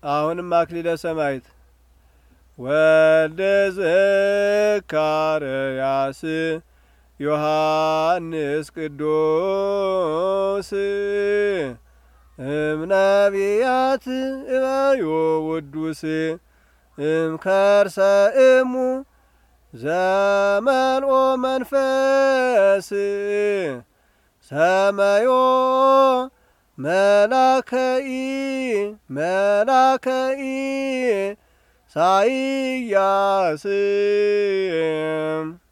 አሁንም አክሊለ ሰማዕት ወልደ ዘካርያስ ዮሐንስ ቅዱስ እምነቢያት እበዮ ውዱስ እምከርሰ እሙ ዘመልኦ መንፈስ ሰመዮ መላከኢ ሳይያስ